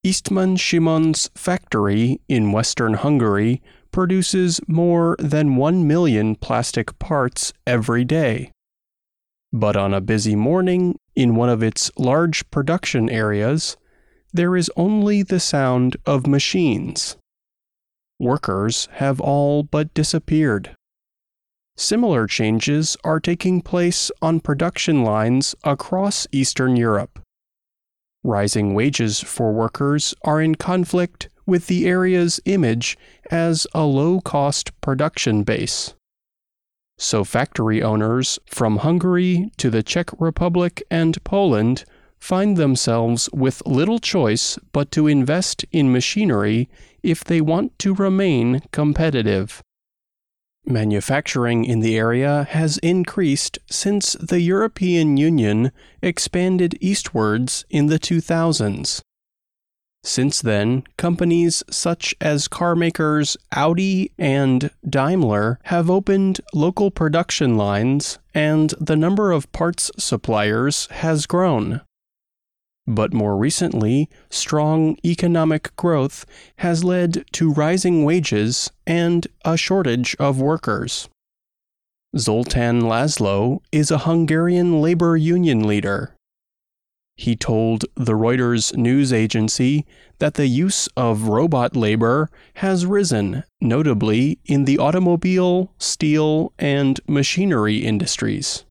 Eastman Simon's factory in western Hungary produces more than 1 million plastic parts every day. But on a busy morning, in one of its large production areas, there is only the sound of machines. Workers have all but disappeared. Similar changes are taking place on production lines across Eastern Europe. Rising wages for workers are in conflict with the area's image as a low-cost production base. So factory owners from Hungary to the Czech Republic and Poland find themselves with little choice but to invest in machinery if they want to remain competitive. Manufacturing in the area has increased since the European Union expanded eastwards in the 2000s. Since then, companies such as car makers Audi and Daimler have opened local production lines, and the number of parts suppliers has grown. But more recently, strong economic growth has led to rising wages and a shortage of workers. Zoltán László is a Hungarian labor union leader. He told the Reuters news agency that the use of robot labor has risen, notably in the automobile, steel, and machinery industries.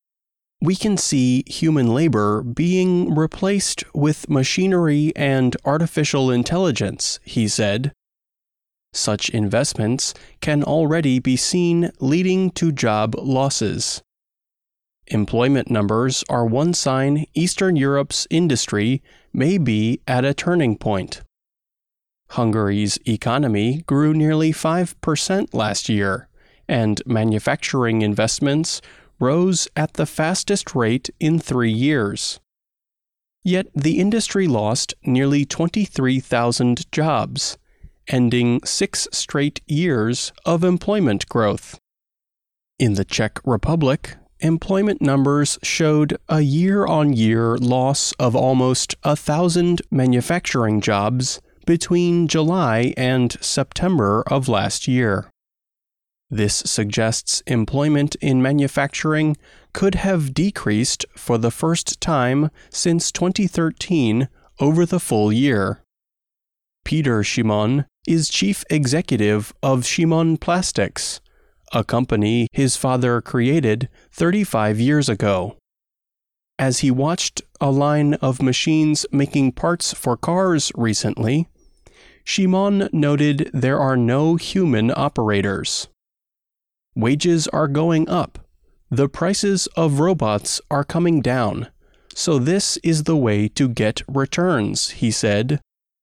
We can see human labor being replaced with machinery and artificial intelligence, he said. Such investments can already be seen leading to job losses. Employment numbers are one sign Eastern Europe's industry may be at a turning point. Hungary's economy grew nearly 5% last year, and manufacturing investments rose at the fastest rate in 3 years. Yet the industry lost nearly 23,000 jobs, ending 6 straight years of employment growth. In the Czech Republic, employment numbers showed a year-on-year loss of almost 1,000 manufacturing jobs between July and September of last year. This suggests employment in manufacturing could have decreased for the first time since 2013 over the full year. Peter Simon is chief executive of Simon Plastics, a company his father created 35 years ago. As he watched a line of machines making parts for cars recently, Simon noted there are no human operators. Wages are going up. The prices of robots are coming down. So this is the way to get returns, he said.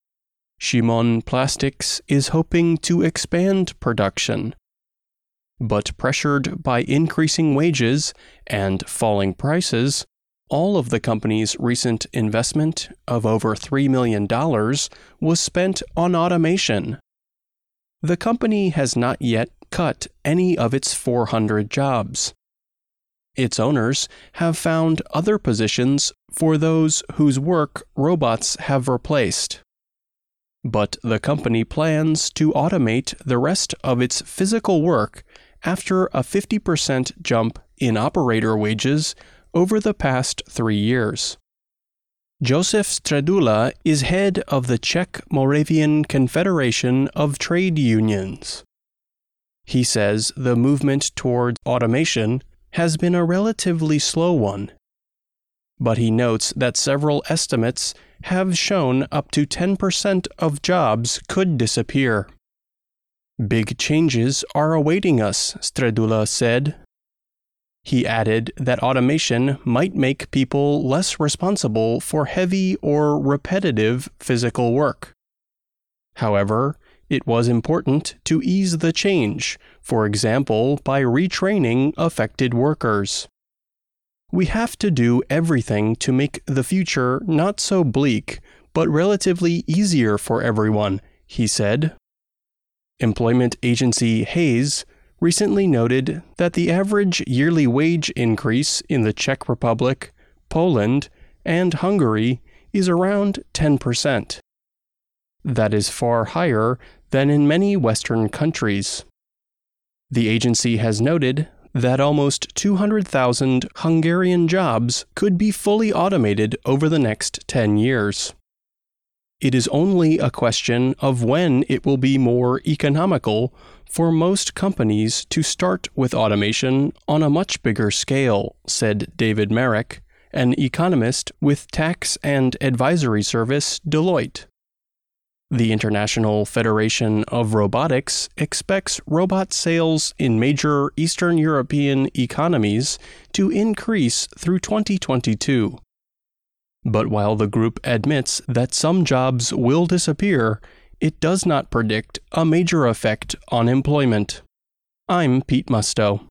Simon Plastics is hoping to expand production. But pressured by increasing wages and falling prices, all of the company's recent investment of over $3 million was spent on automation. The company has not yet cut any of its 400 jobs. Its owners have found other positions for those whose work robots have replaced. But the company plans to automate the rest of its physical work after a 50% jump in operator wages over the past 3 years. Josef Středula is head of the Czech-Moravian Confederation of Trade Unions. He says the movement toward automation has been a relatively slow one. But he notes that several estimates have shown up to 10% of jobs could disappear. Big changes are awaiting us, Středula said. He added that automation might make people less responsible for heavy or repetitive physical work. However, it was important to ease the change, for example, by retraining affected workers. We have to do everything to make the future not so bleak, but relatively easier for everyone, he said. Employment agency Hays recently noted that the average yearly wage increase in the Czech Republic, Poland, and Hungary is around 10%. That is far higher than in many Western countries. The agency has noted that almost 200,000 Hungarian jobs could be fully automated over the next 10 years. It is only a question of when it will be more economical for most companies to start with automation on a much bigger scale, said David Merrick, an economist with tax and advisory service Deloitte. The International Federation of Robotics expects robot sales in major Eastern European economies to increase through 2022. But while the group admits that some jobs will disappear, it does not predict a major effect on employment. I'm Pete Musto.